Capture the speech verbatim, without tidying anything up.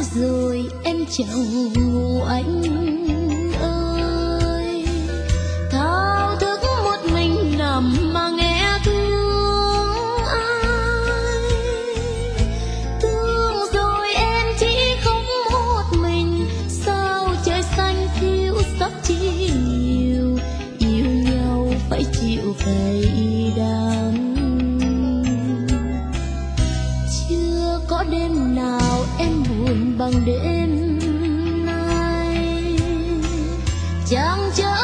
rồi em chẳng ngủ anh ơi, thao thức một mình nằm mà nghe thương ai. Thương rồi em chỉ không một mình, sao trời xanh thiếu sắp chiều, yêu nhau phải chịu cay đắng. Chưa có đêm nào em buồn bằng đêm nay, chẳng chờ